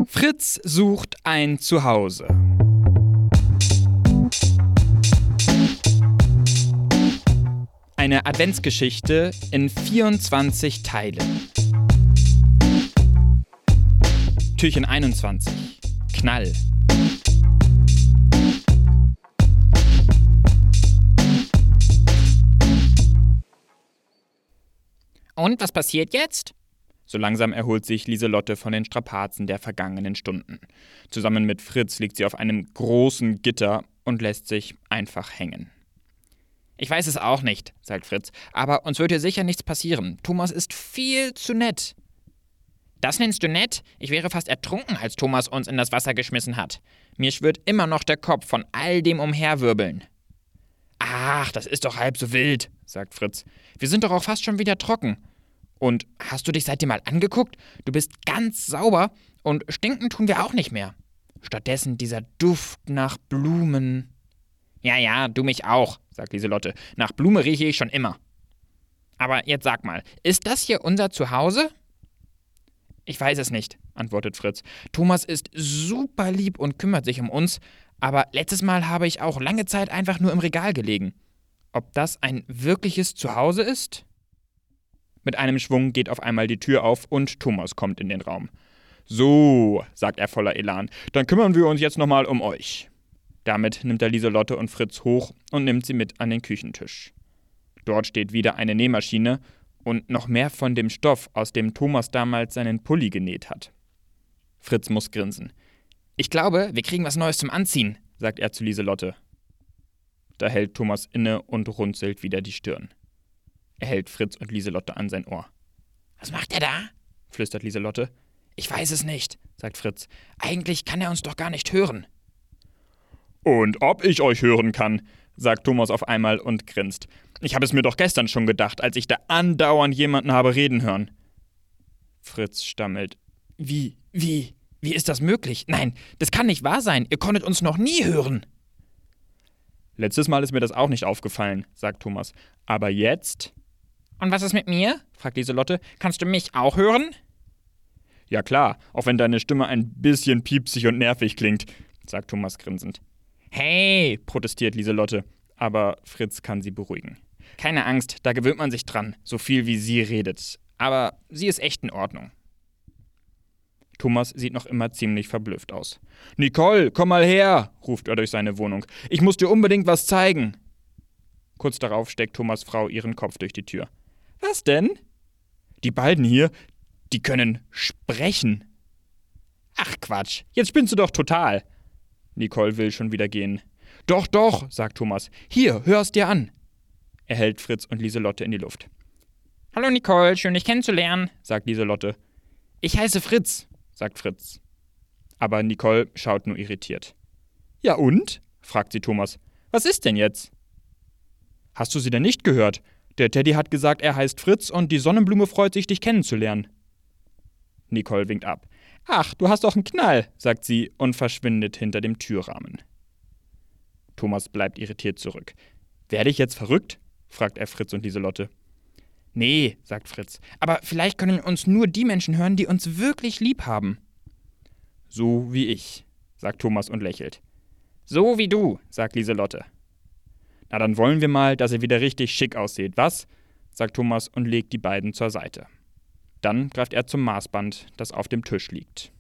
Fritz sucht ein Zuhause. Eine Adventsgeschichte in 24 Teilen. Türchen 21. Knall. Und was passiert jetzt? So langsam erholt sich Lieselotte von den Strapazen der vergangenen Stunden. Zusammen mit Fritz liegt sie auf einem großen Gitter und lässt sich einfach hängen. Ich weiß es auch nicht, sagt Fritz, aber uns wird hier sicher nichts passieren. Thomas ist viel zu nett. Das nennst du nett? Ich wäre fast ertrunken, als Thomas uns in das Wasser geschmissen hat. Mir schwirrt immer noch der Kopf von all dem Umherwirbeln. Ach, das ist doch halb so wild, sagt Fritz. Wir sind doch auch fast schon wieder trocken. Und hast du dich seitdem mal angeguckt? Du bist ganz sauber und stinken tun wir auch nicht mehr. Stattdessen dieser Duft nach Blumen. Ja, du mich auch, sagt Lieselotte. Nach Blume rieche ich schon immer. Aber jetzt sag mal, ist das hier unser Zuhause? Ich weiß es nicht, antwortet Fritz. Thomas ist super lieb und kümmert sich um uns, aber letztes Mal habe ich auch lange Zeit einfach nur im Regal gelegen. Ob das ein wirkliches Zuhause ist? Mit einem Schwung geht auf einmal die Tür auf und Thomas kommt in den Raum. So, sagt er voller Elan, dann kümmern wir uns jetzt nochmal um euch. Damit nimmt er Lieselotte und Fritz hoch und nimmt sie mit an den Küchentisch. Dort steht wieder eine Nähmaschine und noch mehr von dem Stoff, aus dem Thomas damals seinen Pulli genäht hat. Fritz muss grinsen. Ich glaube, wir kriegen was Neues zum Anziehen, sagt er zu Lieselotte. Da hält Thomas inne und runzelt wieder die Stirn. Er hält Fritz und Lieselotte an sein Ohr. Was macht er da? Flüstert Lieselotte. Ich weiß es nicht, sagt Fritz. Eigentlich kann er uns doch gar nicht hören. Und ob ich euch hören kann, sagt Thomas auf einmal und grinst. Ich habe es mir doch gestern schon gedacht, als ich da andauernd jemanden habe reden hören. Fritz stammelt. Wie ist das möglich? Nein, das kann nicht wahr sein. Ihr konntet uns noch nie hören. Letztes Mal ist mir das auch nicht aufgefallen, sagt Thomas. Aber jetzt? Und was ist mit mir? fragt Lieselotte. Kannst du mich auch hören? Ja klar, auch wenn deine Stimme ein bisschen piepsig und nervig klingt, sagt Thomas grinsend. Hey, protestiert Lieselotte, aber Fritz kann sie beruhigen. Keine Angst, da gewöhnt man sich dran, so viel wie sie redet. Aber sie ist echt in Ordnung. Thomas sieht noch immer ziemlich verblüfft aus. »Nicole, komm mal her«, ruft er durch seine Wohnung. »Ich muss dir unbedingt was zeigen.« Kurz darauf steckt Thomas' Frau ihren Kopf durch die Tür. »Was denn?« »Die beiden hier, die können sprechen.« »Ach Quatsch, jetzt spinnst du doch total.« Nicole will schon wieder gehen. »Doch«, sagt Thomas. »Hier, hör's dir an.« Er hält Fritz und Lieselotte in die Luft. »Hallo Nicole, schön dich kennenzulernen«, sagt Lieselotte. »Ich heiße Fritz«, sagt Fritz. Aber Nicole schaut nur irritiert. »Ja und?«, fragt sie Thomas. »Was ist denn jetzt?« »Hast du sie denn nicht gehört? Der Teddy hat gesagt, er heißt Fritz und die Sonnenblume freut sich, dich kennenzulernen.« Nicole winkt ab. »Ach, du hast doch einen Knall«, sagt sie und verschwindet hinter dem Türrahmen. Thomas bleibt irritiert zurück. »Werde ich jetzt verrückt?«, fragt er Fritz und Lieselotte. »Nee«, sagt Fritz, »aber vielleicht können uns nur die Menschen hören, die uns wirklich lieb haben.« »So wie ich«, sagt Thomas und lächelt. »So wie du«, sagt Lieselotte. »Na, dann wollen wir mal, dass ihr wieder richtig schick aussieht, was?«, sagt Thomas und legt die beiden zur Seite. Dann greift er zum Maßband, das auf dem Tisch liegt.